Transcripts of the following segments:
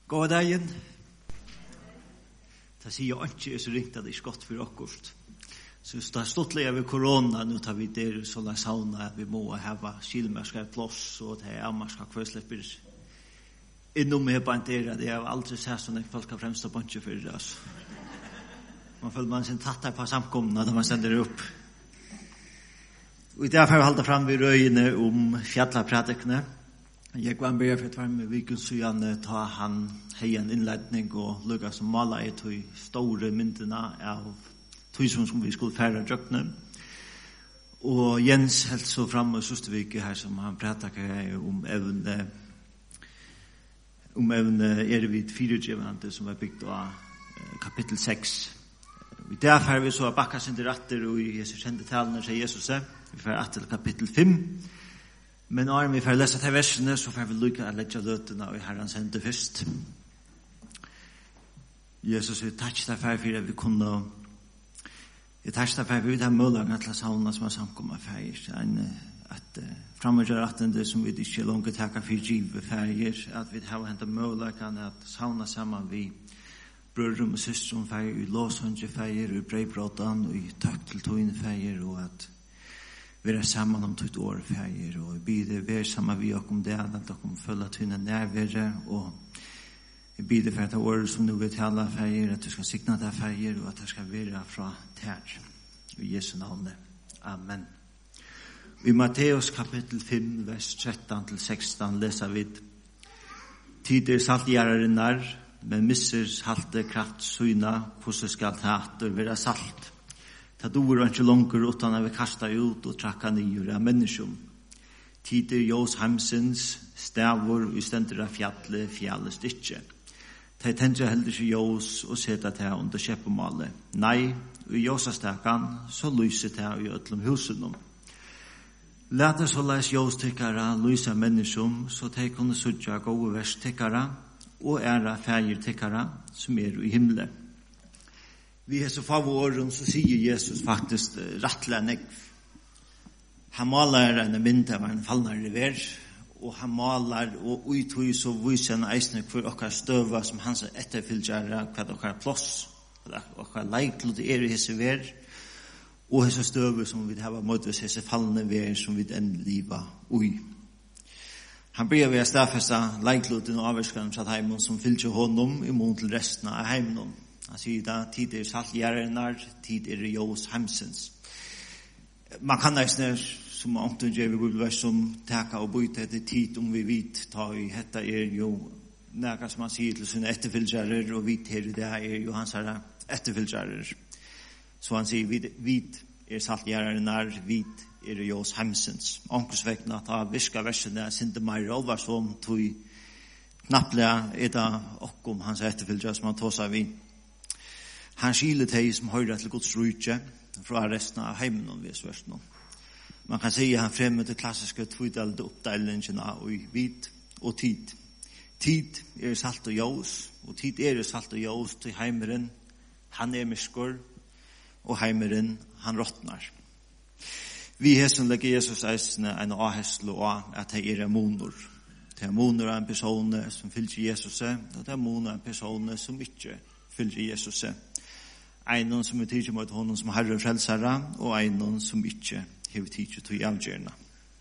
God dagen. Det sier ikke så ringt at det er godt for akkurat. Så det er stått ved korona, nå tar vi der så la sauna, vi må ha skilmerska plås, og det er ammerska kvøslipper innom med på en der, det har aldri sett sånn at folk har fremst og bunche for det, altså. Man føler man sin tattar på samkomna da man sender opp. Og i dag får vi holde fram ved røyene om fjallapredikene. Jeg var med for et varme viken siden ta han hei en innledning og lukka som maler i de store myndene av de som vi skulle fære drøkne. Og Jens helt så frem og søstervike her som han prætaker om evne Ervid 4 som var bygd av kapittel 6. I dag får vi så bakka sin ratter og i Jesus kjente talene til Jesus. Vi får til kapittel 5. Men når vi får lese til versene, så får vi lykke å legge løtene og Herrens hende først. Jesus, vi takk deg for at vi kunne jeg takk deg for at vi har mulighet til å savne som har samkommet for at fremgjør at det som vi ikke langt takker for givet for at vi har hentet mulighet at savne sammen vi brødre og søstre for i låshåndje for i breibråten og i takk til togene for og at vi er sammen om 2 år feir, og vi byder vi er sammen vi om det, at dere følger tynne nærvære, og vi byder for et år som nå vil tale feir, at du skal sikne deg feir, og at det skal være fra tær. I Jesu navn. Amen. I Matteus kapittel 5, vers 13-16 leser vi Tid saltgjæreren men misser salte kraft syna, hvordan skal det være salt? Ta dår ikke langer utan at vi kastar ut og trakka nyer av menneskjum. Tider Jås Hamsens stavur i stendur av fjallet stikke. Ta tendre heldur ikke Jås og seta ta under kjeppemalet. Nei, i Jåsastakan så lyser ta i ötlum husenum. Lata så leis Jås tykkara lysa menneskjum så ta kunne sutja gode vers tykkara og æra færger tykkara som i himle. Vi har så favoren så sier Jesus faktisk rattelig nekv. Han maler en mynd av en fallnare ver, og han maler og uttøy så viser han eisne for okkar støva som hans etterfylgjare hva okkar plåss, okkar leiklod i hese ver, og hese støve som vi har måttet hese fallne ver som vi enn liva ui. Han bryr ved å stafesta leiklod og avvarskan fra heimen som fylltje honom imot til resten av heimen. Han sier da, tid saltgjærenar, tid Jås Hamsens. Man kan nesten, som omtun gjør vi bibelvers, som teka og byte etter tid om vi vet, ta i hetta jo næga som han sier til sine etterfylgjerer, og vit her det jo hans etterfylgjerer. Så han sier, vit saltgjærenar, vit Jås Hamsens. Omkursvekten at ha virka versene, sinte meir over som tog knapple da okkom hans etterfylgjerer som han tog seg vid. Han skiler teg som høyre til Guds rujtje fra resten av heimen og visversen. Man kan si at han fremmer til klassiske tvidelde oppdeilingene og vit og tid. Tid salt og Jås, og tid salt og Jås til heimeren. Han myskor, og heimeren han råtnar. Vi hesten legger Jesus eisene en avhetslo av at det monor. Det monor av en person som fylger Jesus, og det monor av en person som ikke fylger Jesus. Einon som tidsi mot honom som Herre frelsara, og einon som ikke hever tidsi til avgjørende.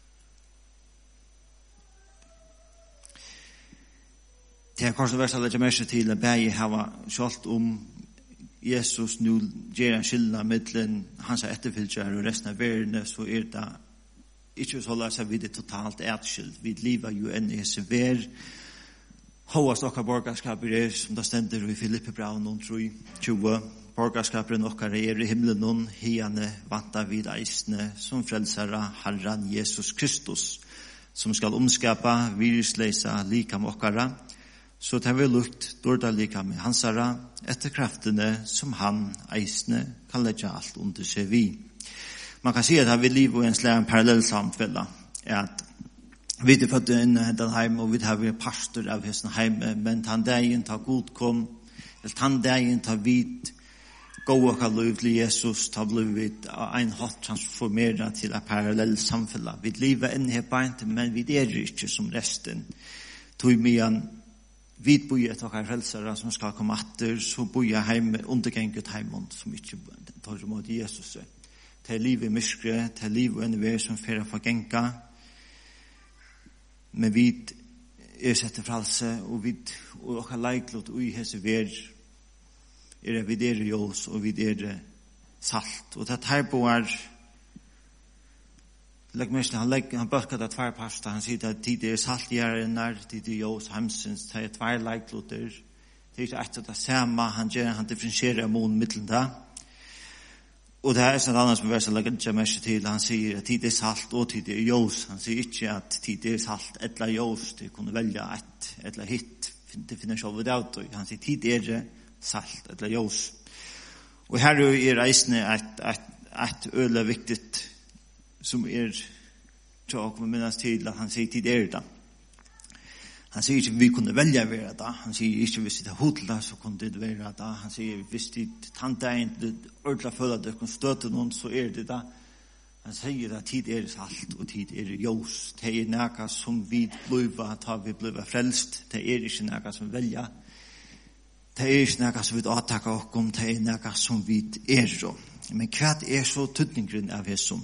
Det er kanskje verst å legge mer til at begge har skjalt om Jesus nu gjør en skillnad mittlen hans etterfylgjere og resten av verden, så det ikke så la seg vid det totalt etskilt. Vi lever jo enn i hese ver. Håast okkar borgarskaper som det stender i Filippe Braun og 20. Borgarskaperen okkar i himmelen, hiane vanta vid eisne som frelsara Herren Jesus Kristus, som skal omskapa virusleisa likam okkara, så tar vi lukt dårda likam i hansara, etter kraftene som han eisne kan legge alt under seg vi. Man kan si at vi lever i en slag parallell samfella, at vi er født inn i den heim, og vi har vært pastor av hesten heim, men han dagen tar god kom, eller han dagen tar vidt, gå og liv til Jesus, ta blivit en hatt transformera til et parallell samfella. Vi lever enn her beint, men vi er ikke som resten. Tog medan vi bor et okkar frelsere som skal komme atter, så bor jeg hjemme undergenget hjemme som ikke tar imot Jesus. Til liv i myskre, til liv i enn som fyrir forgenga. Men vi setter frelse, og okkar leiklot og i hese ver vi ljós, og vi salt. Og det her boar han bøkker det tvær pasta, han sier at tid saltgjærenar, tid ljós hemsens, det tvær leikloter, det ikke etter det samme, han differensierer mån mittelen da. Og det er sånn annet som verset legger ikke mest til, han sier at tid salt og tid ljós, han sier ikke at tid salt eller ljós, de kunne velge et eller hitt, det finner selv det ut, han sier tid salt eller ljós. Og her reisende et øle viktigt som tror jeg kommer minnes til at han sier tid det. Han sier ikke vi kunne velge å være det. Han sier ikke hvis det hodla så kunne det være det. Han sier hvis det tantein ordentlig føler at det kan støte noen så det det. Han sier at tid salt og tid ljós. Det noe som vi blir frelst. Det ikke noe som velger. Det ikke noe som vi avtaker oss om. Det noe som vi Men hva så tydningen av hessom?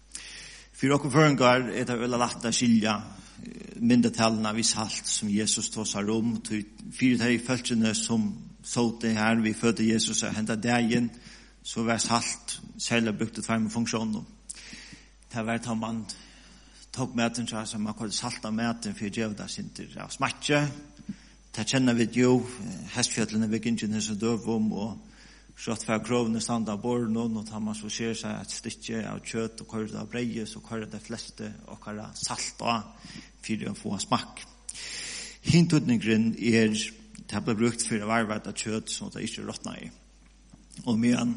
For dere føringar det vel lagt å skilja mindetallene vi salt som Jesus tog seg om. For de følgene som så det her, vi fødte Jesus og hentet dagen, så var salt særlig brukt til med funksjoner. Det var da man tok maten så som man kunne salta maten for å gjøre det sin til av smatje. Det kjenner vi jo, hestfjøtlene vi ikke så døv om, og så at for krovene stand av borden, og tar man så ser seg et stykke av kjøtt og kører det av breie, så kører det fleste og kører salt av for å få smak. Hintutningen det ble brukt for å varve av kjøtt, så det ikke råtner i. Og men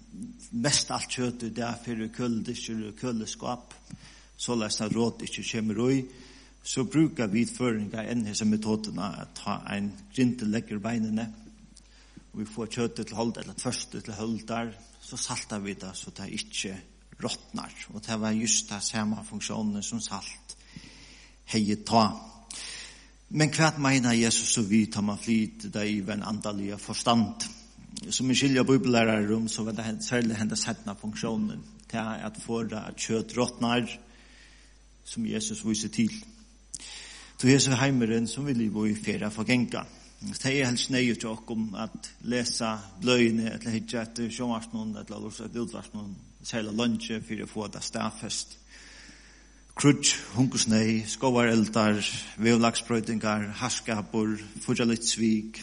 mest alt kjøtt det er for køleskap, så lest at råd ikke kommer i, så bruker vi føringer enn disse metodene å ta en grint til legger beinene, vi får kjøttet til hold, eller tvørste til hold der, så salter vi det, så det ikke råtner. Og det var just det samme funksjonen som salt hei ta. Men hva mener Jesus og vi tar man flyt det i en andelig forstand? Som vi skiljer bibelærere om, så var det særlig hendet settende funksjonen til at få det at kjøtt råtner, som Jesus viser til. Så Jesus heimeren som vil bo i ferie for genka. Det helst nøye til okkom at lesa bløyene, eller hitje etter sjåvarsnoen, eller også et utvarsnoen, særlig lunsje for å få det stafest. Krutsk, hunkersnei, skovareldar, vevlagsprøytingar, harskapur, fudjalitsvik,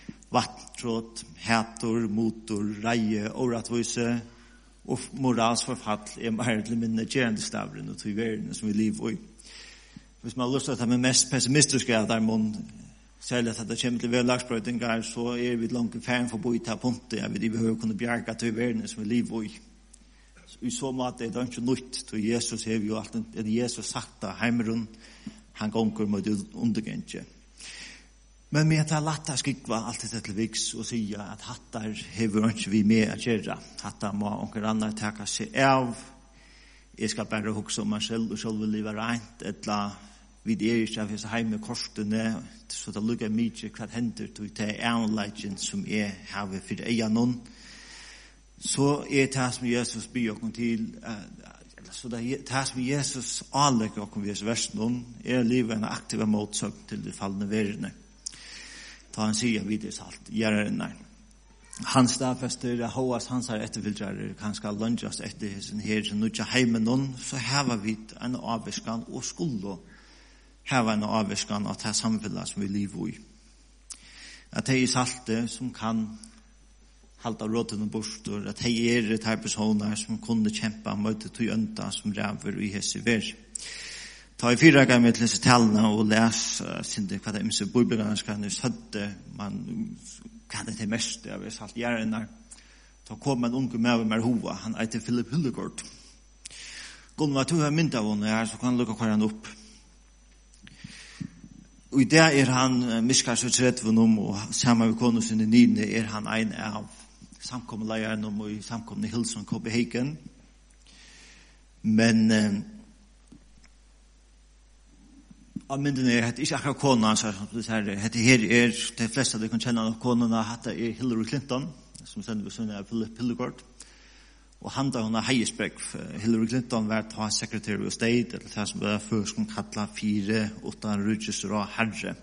vattråd, hætor, motor, reie, åratvise, og moralsforfall mer eller mindre gjerende stavren og tyverene som vi lever i. Hvis man har lyst til at det er mest pessimistiske av der mån, særlig at det kommer til vevlagsprøytingar, så vi langt færre for å bo i det punktet. Jeg vet, vi behøver kunne bjerke til verden som vi lever i. I så måte det ikke nytt til Jesus. Har vi jo alltid, Jesus sagt av heimerun, han gonger mot undergjengen. Men vi har latt det skikva alltid til viks og sier at hattar hever ikke vi med å gjøre. Hattar må onker annet taka seg av. Jeg skal bare hukse om meg selv og selv vil livet rent, etla vi ikke av hese heime korsene, så det lukker mye hva hender til det anleggen som har for eianon. Så det som Jesus byr oss til, så det som Jesus anlegger oss ved versen, livet en aktiv motsøk til de fallende verene. Da han sier videre salt, gjerne. Han stadfester Hoas hans etterfylgjere, han skal lunges etter sin her, så nå ikke heimen så har vi en avviskan og skulle hava en avviskan av det samfunnet som vi lever i. At det salte som kan halda rådene bostor, at det de personer som kunne kjempe mot det ønta som ræver i hese ver. Ta i 4 ganger til disse tallene og les hva det er bibelene skal søtte, man kan det mest av salt gjerne. Da kom en unge med meg hova, han eiter Philip Hullegård. Gunnar, du har mynd av henne her, så kan du lukke hver han opp. Og i det han miskar seg tredje og sammen med konu sin i nine han en av samkommeleierne og i samkomne Hillsong Copenhagen. Men men det är inte akkurat konan så det här det här de flesta de kan känna av konorna hade Hillary Clinton som sen var Philip Hildegarde och han då hon har Heinsberg Hillary Clinton var ta Secretary of State eller det som var först som kalla 4-8 registra herre.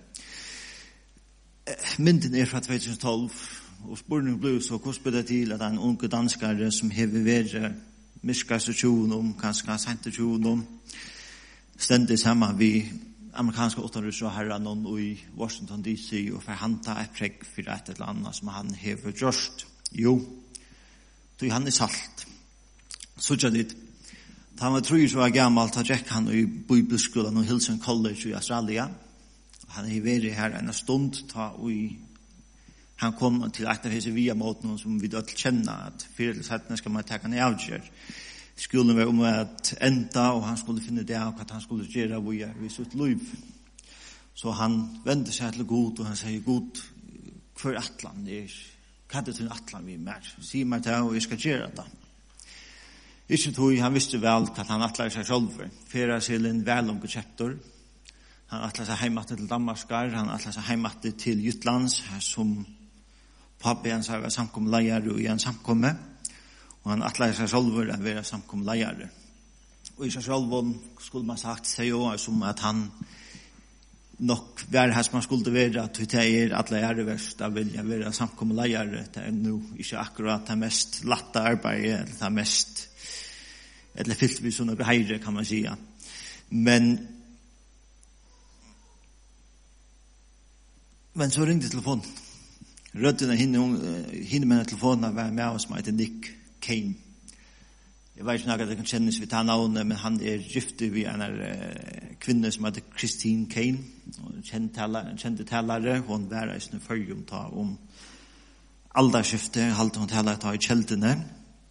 Men det är från 2012 och spurningen blev så kostbart till att en ung danskare som hever väder miskastation kanske santation ständigt samma vi amerikanska åttonrusra herran i Washington DC och förhandla ett prägg för ett eller annat som han hever gjort. Jo, då han är salt. Så jag dit. Han var 3 år gammal, ta Jack han i bibelskolan och Hillsong College i Australien. Han är varit här en stund han kom till ett av dessa via måten som vi då känna att för det sättet ska man ta en avgör. Skulle vara att ända och han skulle finna det att han skulle göra vid sitt liv. Så han vände sig till Gud och han säger Gud för atlan kan det till atlan vi mer. Säg mig det och jag ska göra det. Ikke tog han visste väl att han atlar sig själv för sig en välung chapter. Han atlar sig hemåt till Damaskar, han atlar sig hemåt till Jutlands som pappa han sa var samkomlejare och en samkomme. Och han atlar sig själv att vara samkomlejare. Och i sig själv skulle man sagt sig som att han nok var här som man skulle vara att det alla är det värsta vilja vara samkomlejare. Det är nu inte akkurat det mest latta arbete eller det mest eller fyllt vi sådana behejre kan man säga. Men så ringde telefonen. Rötterna hinner med telefonen var med oss som heter Nick Kane. Jag vet inte att det kan kännas vid navnet, men han är gift vid en kvinna som heter Christine Kane. Kände talare. Hon var i sin förjum ta om alderskifte. Halte hon talare ta i kjeldene.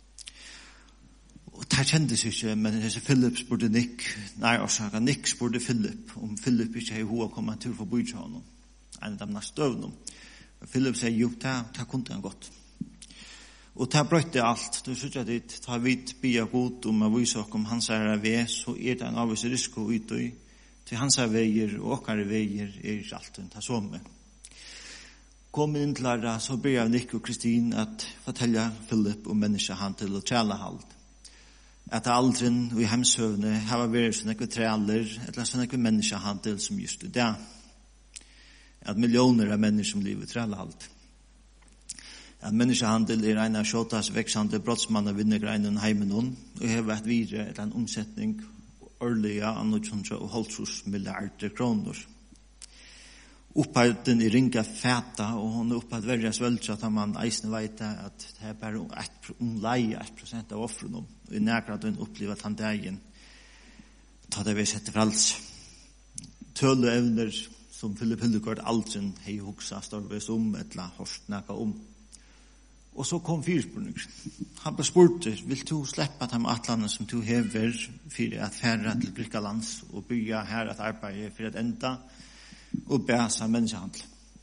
Och det kändes inte, men desse Philip spurte Nick. Nick spurte Philip. Om Philip ikke har hoa kommet til for å bryte honom. En av de neste øvnene. Philip sier, jo, det kunne han godt. Og det brøtte alt. Du synes at det tar vidt bia god om å vise om hans er ved, så det en avvis risko utøy. Til hans er veier og okkar veier ikke alt det samme. Kom inn til det, så ber Nick og Kristin at fortelle Philip om menneskehandel og trælehald. At aldrin og i hemsøvne har vært sånne træler eller sånne menneskehandel som just det. At millioner av mennesker som lever trælehald. At menneskehandel en av kjøtas veksande brottsmann av vinnegreinen heimen og har vært videre en omsetning årlige av 950 milliarder kroner. Opphøyden i ringa fæta, og hun opphøyd verre svølgt at man eisen vet at det er bare 1% av offren. Og i nærgrad hun opplever at han dagen tar det vi setter frals. Tøle evner som Philip Hildegarde aldri hei hoksa storves eller hårst næka Og så kom fyrspurningen. Han ble spurt, vil du slippe at han atlandet som du hever for at færre til Grikalands og bygge her at arbeide for at enda og bæsa menneskehandel.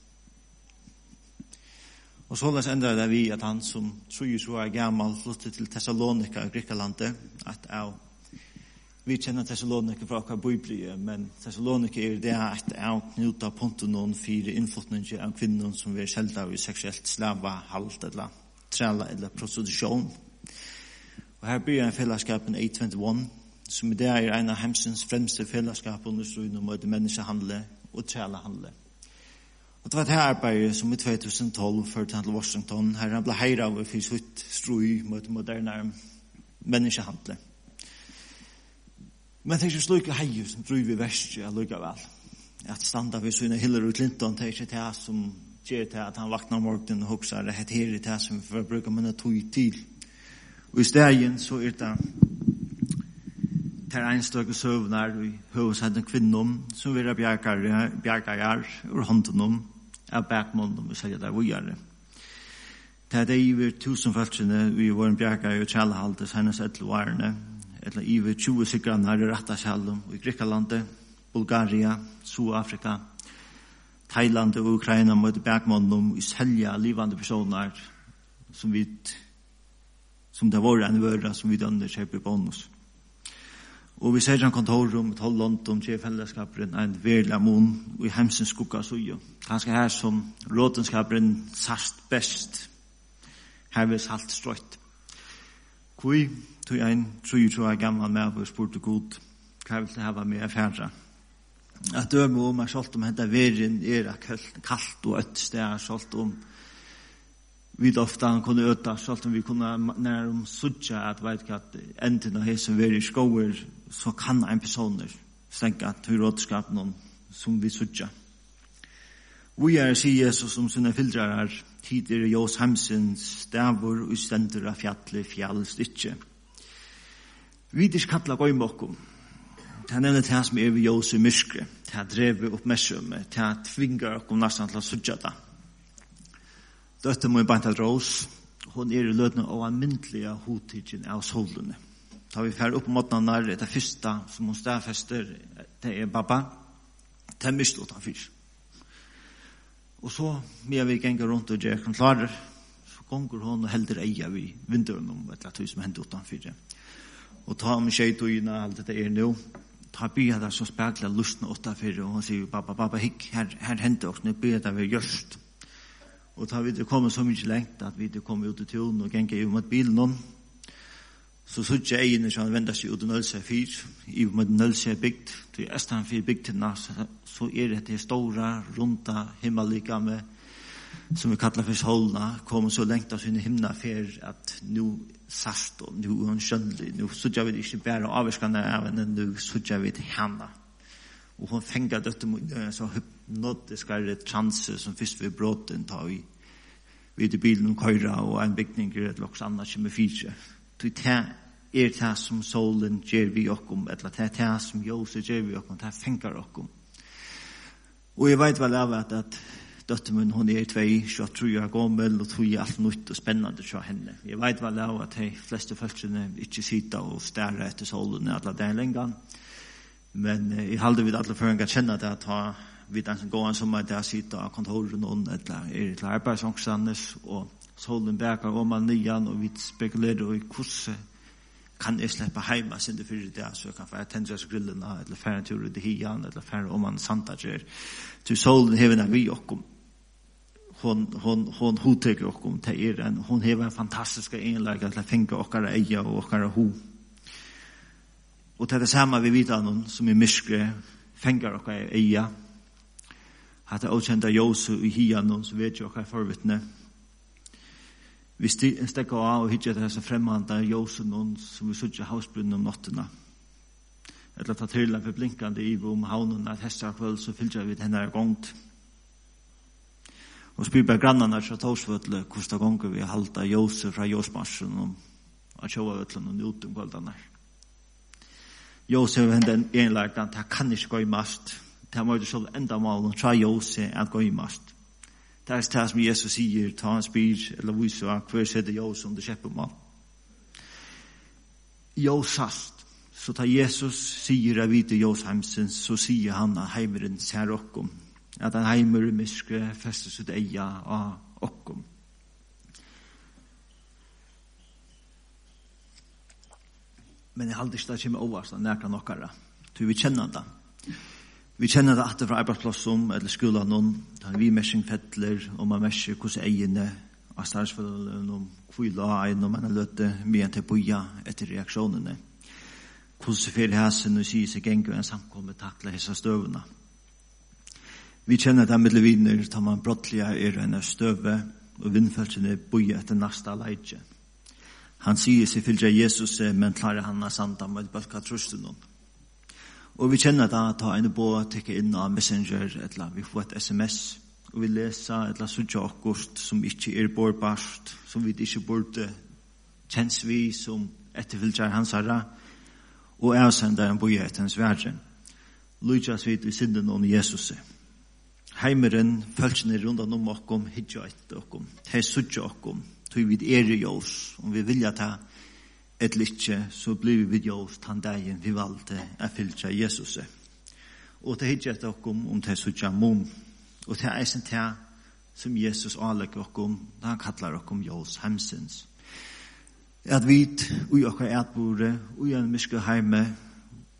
Og så les enda det vi at han som 3 år gammal flyttet til Thessalonika i Grikalandet, at vi kjenner Thessalonika fra akkurat biblie, men Thessalonika det at jeg knyta punkten noen 4 innflytninger av kvinnen som vi selv av i seksuelt slava, halt eller træla eller prostitution. Og her blir en fellesskapen A21, som i det en av hemsens fremste fellesskap understrøyne mot menneskehandle og trælehandle. Og det var det her arbeidet som i 2012 førte han til Washington, her han ble heira av for sitt strøy mot moderne menneskehandle. Men det er ikke slik heier som driver i verste allikevel. At standa ved sånne Hillary Clinton, det er ikke det som gjør til at han vaknar om morgenen og hokser, det er her i det som vi får bruke minne tog til. Og i stegen så det er en støk og søvner i høveshetten kvinnom som vil bjergare ur hånden av bakmånden og selger der vujare. Det er det iver 1000 følgene vi var en bjergare og kjælhalde senest 11 årene, eller iver 20 sikkerne i Rattasjallum i Grikalandet, Bulgaria, Sydafrika, Thailand og Ukraina mot bakmånden i selja livande personer som det var en vøra som vi dønner kjøper bonus. Og vi ser en kontorrum, et hold London, til fellesskaperen, en verlig mån, og i hemsens skugga sujo. Ganske her som rådenskaperen sast best, her vil salt strøtt. Kui tog en 23 gammal med og spurte god, hva vil det hava med affæra? At døme om er solgt om henta verin kallt og øtt sted, solgt om vi ofta kunne øta, solgt om vi kunne nær sutja at veit at enden av hesen veri skoer, så kan en personer stenka til rådskap noen som vi sutja. Vi sier Jesus som sine filtrar tider Jos Hamsens stavur og stendur av fjallst ikkje. Vi kalla gøymokkum. Det nevner det som vi Jos i myskre, det drev oppmerksomme, det tvingar okkom nesten til å sutja det. Døtte må banta rås, hun i lødene av almindelige hodtidgen av solene. Da vi fer opp mot den der, det første som hun stedfester, det pappa, det mistet han fyrt. Og så, med vi ganger rundt og gjør klarer, så gonger hun og helder eia vi vinduren om et eller annet som hendte utenfor. Og ta med skjeitøyene, alt dette nå, ta bya der så spekler lustene utenfor, og hun sier, pappa, hikk, her hendte oss, nå bya der vi gjørst. Og da vi kom så mye lengt at vi kom ut i tjoen og ganger i mot bilen om, så suttet jeg egene som vender seg ut i Nølse 4, i mot Nølse bygd, til Estan 4 bygdene, så det store, runde, himmellikame, som vi kallar for solna, kom så lengt av sine himna for at nu sast og nu skjønnelig, nu suttet vi ikke bare avvirskende av henne, nu suttet vi til henne. Og hun fengar dette så hypnotiskare transe som først ved bråten tar vi til bilen og køyra og en bygning eller også annet som fire. Det det som solen gjør vi okkom, eller det som Jose gjør vi okkom, det fengar okkom. Og jeg vet vel av at døttemun, hun 2 år gammel og tror alt nytt og spennende til henne. Jeg vet vel av at de fleste følgene ikke sitter og stærer etter solen eller det lenger. Men jeg halde vid alle føringar kjenner det at vi den som går an som at jeg sitter av kontoren noen eller til arbeidsångstannes og solen berger om man nyan og vi spekulerer i hvordan kan jeg slippe heima sin det fyrir det så jeg kan få tendres grillene eller fære en tur i det hian eller fære om man santager til solen hever vi okkom hon hodteker okkom til hon hever en fantastisk enlag til å finke okkara eia og okkara ho. Og til det samme vi vet noen som i myskre fengar okkar eia. At det åkjenta Josu i hian noen som vet jo okkar forvittne. Vi stekker av og hittar det så fremmande Josu noen som vi sutja hausbrunnen om nottena. Eller ta tyrla for blinkande i om haunen at hestar kvöld så fylltja vi henne gongt. Og spyr bare grannarna fra Torsvøtle hvordan gonger vi halda Josu fra Josmarsen og tjoa vøtlen og njutum kvöldanar. Jose var den enlagdan, det kan ikke gå i mast. Det må jo selv enda mal og tra Jose at gå i mast. Det det som Jesus sier, ta en spyr, eller viser at hver sette Jose om det kjepper mal. Josast, så ta Jesus sier av vite Jose heimsens, så sier han at heimeren ser okkom. At han heimer i myskre fester sitt eia av okkom. Men jeg halde ikke det kommer overast av nærkere nokkara. Vi kjenner det. Vi kjenner det at det fra arbeidsplassen eller skolen noen, da vi mersing fettler, og man merser hvordan egene av startsfølgene, om kvila av en, og man har løtte mye til boja etter reaksjonene. Hvordan fyrir hæsen og sier seg gengå en samkommet takle hessa støvene. Vi kjenner det med leviner, da man brottliga en støve, og vindfølsene boja etter nasta leidje. Han sier seg fylgja Jesus, men klarer han av sanda med bølka trusten noen. Og vi kjenner da at ta en båt tekke inn av Messenger, eller vi får et SMS, og vi leser et eller sutja akkurat som ikke bårbart, som vi ikke burde kjenns vi som etterfylgjar hans herra, og avsender en boje etter hans verden. Lujas vid i synden om Jesus. Heimeren, følgsene rundt om okkom, hidja etter okkom, te sutja okkom, tog vi i Jos, om vi vilja ta et littje, så blir vi vid Jos tan dagen vi valgte å fylgja Jesus. Og det hidja etter okkom om det sutja mom, og det eisen det som Jesus avlegger okkom, da han kallar okkom Jos heimsins. At vi ui okkar etbore, ui en myske heime,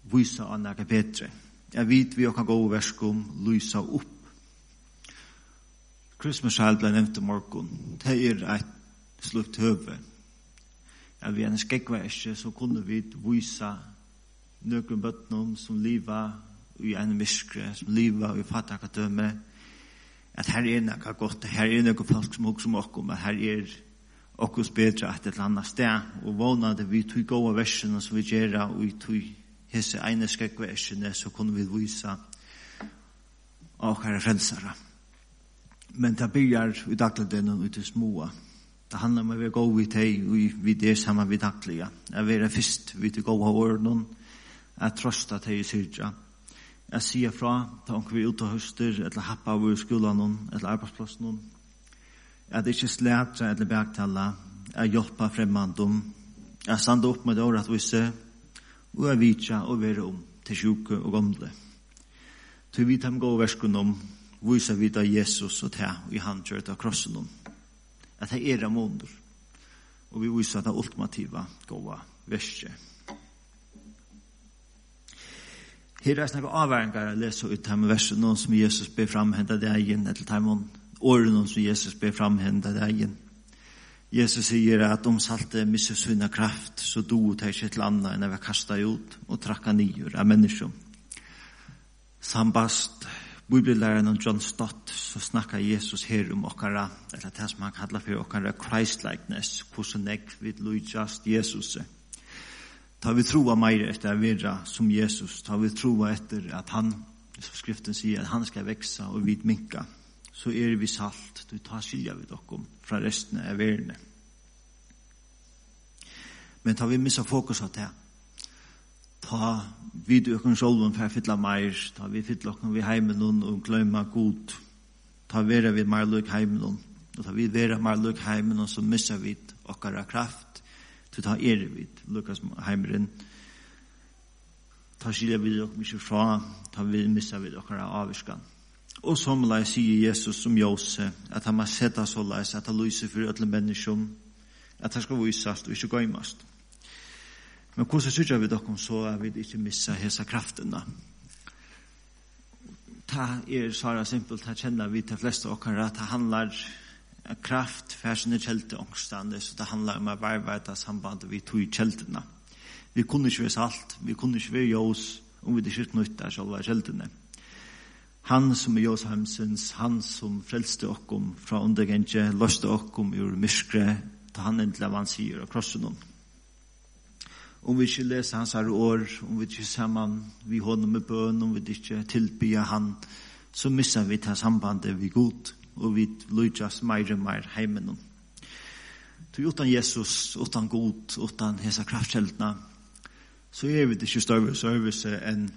visa av noe bedre. Jeg vet vi kan gå og verske om lysa opp. Christmas child ble nevnt i morgen. Det et slutt høve. Vi en skekva ikke, så kunne vi visa nøkron bøtnom som liva i en miskre, som liva i fatakadømme, at her noe godt, her noe folk som også som okkom, at her okkos bedre et eller annet sted, og vånade vi tog gå av versene som vi gjerra, og vi tog hese ene skekva ikke, så kunne vi visa okkara frelsere. Men det byrjar i dagligdagen og ut i småa. Det handler om at vi går i teg, og vi er sammen vid daglige. Jeg vil være først vid å gå av årene, jeg trøster teg i syrja. Jeg sier fra, ta om vi er ute og høster, eller happa over skolen, eller arbeidsplassen. Jeg ikke slætre eller bergtale, jeg hjelper fremmandom, jeg stande opp med det åretvise, og jeg vitja og være om til sjuke og gamle. Til vi tar gå versken om, viser vi da Jesus og ta i handkjøret av krossen om. At det måneder, og vi viser det ultimativa gåa verset. Her snakker avværingar å lese ut her med verset, noen som Jesus ber framhendet det egen, eller tar man årene som Jesus ber framhendet det egen. Jesus sier at om salte misser sunna kraft, så do det ikke til annet enn å være kastet ut og trakka nyer av mennesker. Sambast Bibellæreren om John Stott, så snakker Jesus her om okkara, eller det som han kallar for okkara Christ-likeness, hvordan jeg vil lydjast Jesus. Ta vi troa meir etter å være som Jesus, ta vi troa etter at han, som skriften sier, at han skal veksa og vid minka, så vi salt, du tar skilja vid okkom fra resten av verden. Men ta vi missa fokus av det, ta vi du kan sjølven for å fylle meir, ta vi fylle okken vi heimen og gløyma god, ta vera vi meir luk heimen, og ta vi vera meir luk heimen, så missa vi okkara kraft, til ta vi lukas heimeren, ta skilja vi okken mykje fra, ta vi missa vi okkara avvirskan. Og som la sier Jesus som Jose, at han må sette så leis, at han lyser for alle mennesker, at han skal visast og ikke gøymast. Men hvordan synes vi dere så at vi ikke missa hesa kraftene? Det så simpelt, det kjenner vi til fleste okkara, at det handler kraft for sine kjelteångstande, så det handler om å varvete sambandet vi tog i kjeltene. Vi kunne ikke være salt, vi kunne ikke være ljós, om vi ikke nytta selve kjeltene. Han som Jós heimsins, han som frelste okkom fra undergenge, løste okkom ur myskre, ta han endelig av han sier av krossen om. Om vi ikke leser hans her år, om vi ikke sammen vi hånden med bøn, om vi ikke tilbyr han, så misser vi til sambandet vi god, og vi lykkes mer og mer heimen om. Så utan Jesus, utan god, utan hesa kraftkjeldene, så vi ikke større service enn,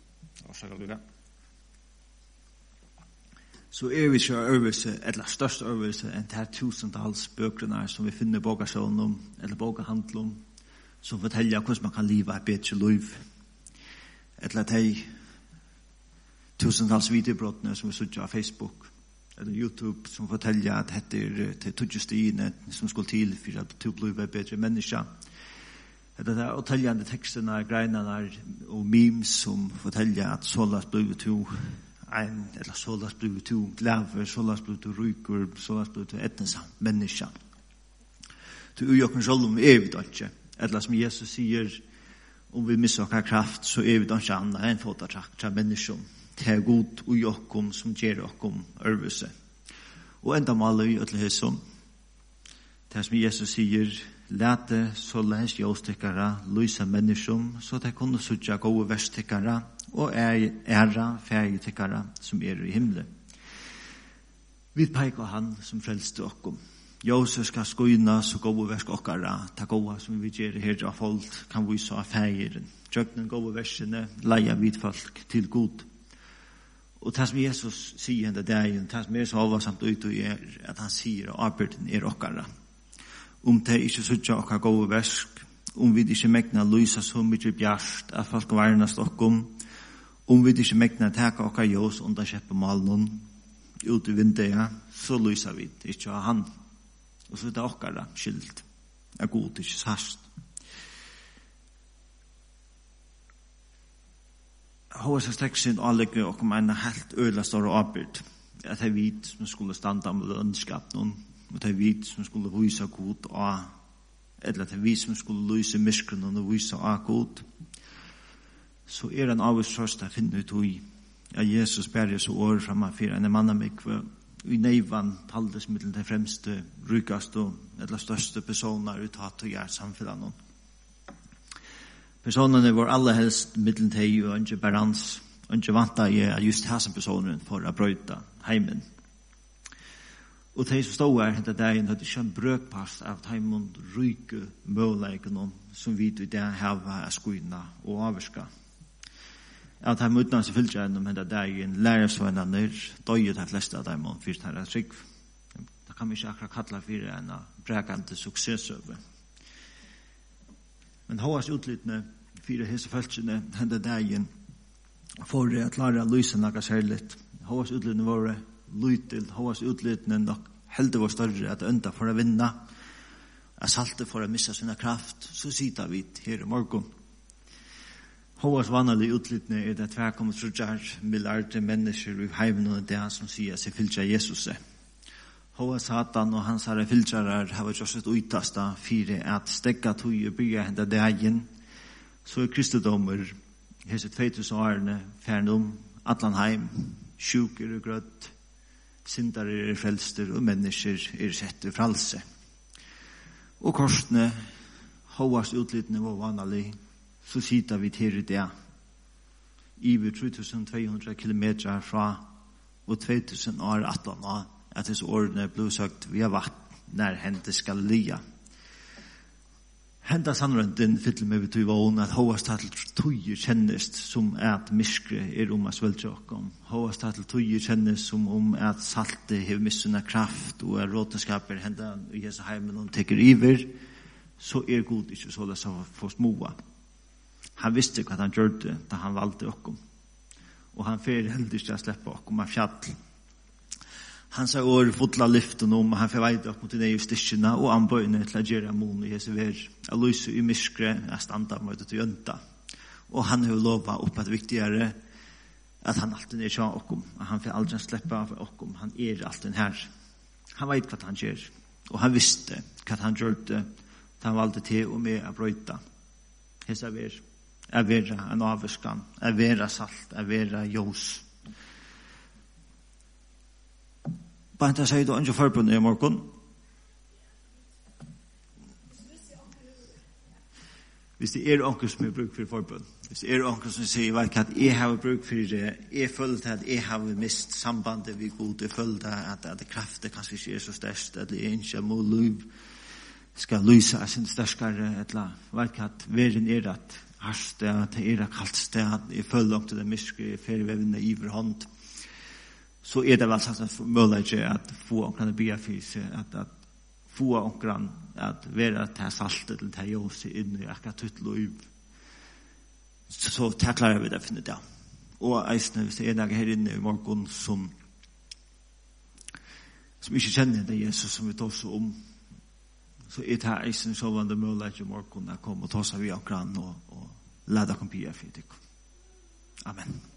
så vi ikke øvelse, eller størst øvelse enn det her tusentals bøkene som vi finner bogasjon om, eller bogahandel om, som forteller hvordan man kan leve et bedre liv. Eller de tusentals videobrottene som vi sitter av Facebook, eller YouTube, som forteller at dette til tødjestiene som skulle til for at du blir et bedre menneske. Eller det fortellende tekstene, greinene og memes som forteller at sålas blir to en, eller sålas blir to glæver, sålas blir to ryker, sålas blir to etnisk menneske. Til ujokken selv om evigt ikke. Eller som Jesus sier, om vi misser okkar kraft, så vi ikke annet enn fotatrakk til mennesker. Det er god ujokkom som gjør okkom øvelse. Og enda maler vi til hæsson. Det som Jesus sier, lete så les jåstikkere, lysa mennesker, så det kunne sutja gode verstikkere, og æra fergetikkere som i himmelen. Vi peker han som frelste okkom. Josef skal skoina så gode versk okkara, ta gode som vi gjør her av folk, kan vi så affæren. Tjøkken gode verskene, leia vidt folk til god. Og det som Jesus sier det det som så alvarsamt ut at han sier at arbeiden okkara. Om det ikke sutja okkara gode versk, om vi ikke mekna lysa så mykje bjørst at folk varnast okkom, om vi ikke mekna teka okkara jós under kjeppemalen ut i vinduet, så lysa vi ikke av han. Og så det okkara skilt god, ikke sast. Hås teksten anlegger og kom en helt øyla større avbyrd. At det er vi som skulle standa med ønskapen, og det er vi som skulle vise god, eller at det er vi som skulle lyse myskene og vise av god. Så er det en avgjørst å finne ut i at Jesus bærer så år fremme for en mann av meg, i neivan taldes mittelen de fremste, rykast og eller største personer uttatt og gjør samfunnet. Personene var alle helst mittelen de og ikke barans, og ikke vant av at just hæsen personen for å brøyta heimen. Og de som stod her etter dagen hadde ikke en brøkpass av heimen ryke møleikene som vi i det har skuina og avvarska. At han møtna seg fyllt gjennom denne dagen, lærersvennerne, døye de fleste av dem om fyrst her trygg. Det kan vi ikke akkurat kalla for en brekande suksessøve. Men håas utlytene, fire hese følelsene, denne dagen, for å klare lyse noe særligt. Håas utlytene var lytil, håas utlytene nok heldig var større at ønda for å vinne, at salte for å missa sina kraft, så sitter vi her i morgen. Håas vanlige utlytene er det 2,3 milliarder mennesker i heimen og det som sier seg fylgja Jesus. Håas Satan og hans herre fylgjarar har gjort sitt uitasta fire at stegga tog og bygge henda dagen, så er kristendommer hese 2000 årene fern Atlanheim, sjuker og grøtt, syndar er frelster og mennesker er sett i fralse. Og korsene, håas utlytene var vanlig, så sitter vi til det over 3200 kilometer fra og 2000 år at disse årene ble sagt vi har vært nær hente skal lia. Henta sannrønden fyller med betyr vågen at håvastatel tøyer kjennes som at myskre er å svelge okkom. Håvastatel tøyer kjennes som at salte har missunna kraft og råtenskaper henta i hese heimen og teker iver, så er god ikke så det som får smoa. Han visste hva han gjorde da han valgte okkom. Og han fer heldig til å slippe okkom av fjall. Han sa år fotla lyften og han fer veide okkom til det stikkene og anbøyne til å gjøre mån i hese ver. Jeg lyser i myskre, jeg standa med det til jønta. Og han har lova opp at viktigere at han alltid er kjær okkom. Han fer aldri slippe av okkom. Han er alltid her. Han vet hva han gjør. Og han visste hva han gjorde da han valgte til og med å brøyta. Hese ver. Er vera en avskan, er vera salt, er vera ljós. Banta sier du ikke forbundet i morgen? Hvis det er onker som er bruk for forbund, hvis det er onker som sier at jeg har bruk for det, jeg følte at jeg har mist sambandet vi god, jeg følte at kraften kanskje ikke er så størst, at jeg ikke må liv skal lyse av sin størskere, eller at verden er at harsted, det er kaldt sted, jeg føler om til det myske, ferievevende iverhånd, så er det vel sagt at mulig at få omkring å bygge for seg, at få omkring at være til saltet eller til jose inn i akkurat tutt liv. Så klarer vi det å finne det. Og eisene, hvis det er noe her inne i morgen som ikke kjenner det Jesus som vi tar oss om, så er det eisen så var det mulig at i morgen å komme og ta seg vi omkring og lade kom bygge for det. Amen.